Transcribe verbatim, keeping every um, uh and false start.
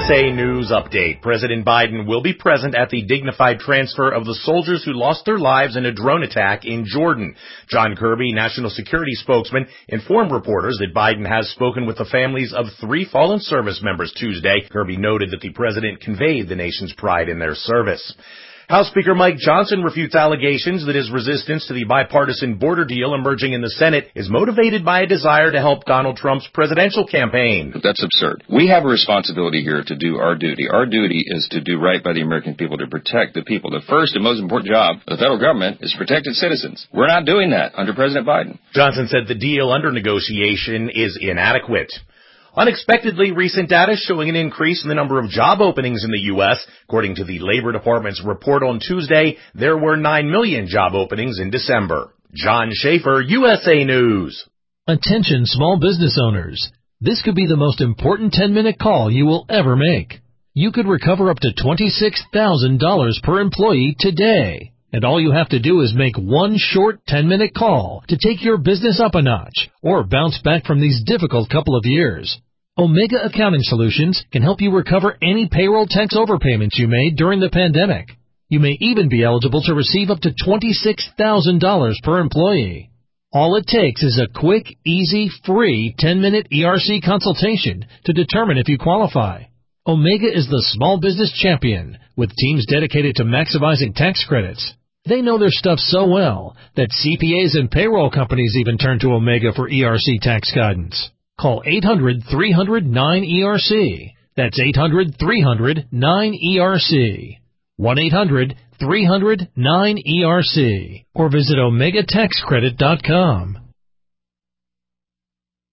S A News Update. President Biden will be present at the dignified transfer of the soldiers who lost their lives in a drone attack in Jordan. John Kirby, national security spokesman, informed reporters that Biden has spoken with the families of three fallen service members Tuesday. Kirby noted that the president conveyed the nation's pride in their service. House Speaker Mike Johnson refutes allegations that his resistance to the bipartisan border deal emerging in the Senate is motivated by a desire to help Donald Trump's presidential campaign. That's absurd. We have a responsibility here to do our duty. Our duty is to do right by the American people, to protect the people. The first and most important job of the federal government is to protect its citizens. We're not doing that under President Biden. Johnson said the deal under negotiation is inadequate. Unexpectedly, recent data showing an increase in the number of job openings in the U S. According to the Labor Department's report on Tuesday, there were nine million job openings in December. John Schaefer, U S A News. Attention small business owners. This could be the most important ten-minute call you will ever make. You could recover up to twenty-six thousand dollars per employee today. And all you have to do is make one short ten-minute call to take your business up a notch or bounce back from these difficult couple of years. Omega Accounting Solutions can help you recover any payroll tax overpayments you made during the pandemic. You may even be eligible to receive up to twenty-six thousand dollars per employee. All it takes is a quick, easy, free ten-minute E R C consultation to determine if you qualify. Omega is the small business champion with teams dedicated to maximizing tax credits. They know their stuff so well that C P As and payroll companies even turn to Omega for E R C tax guidance. Call eight hundred, three hundred, nine E R C. That's eight hundred, three hundred, nine E R C. one eight hundred, three hundred, nine E R C. Or visit omega tax credit dot com.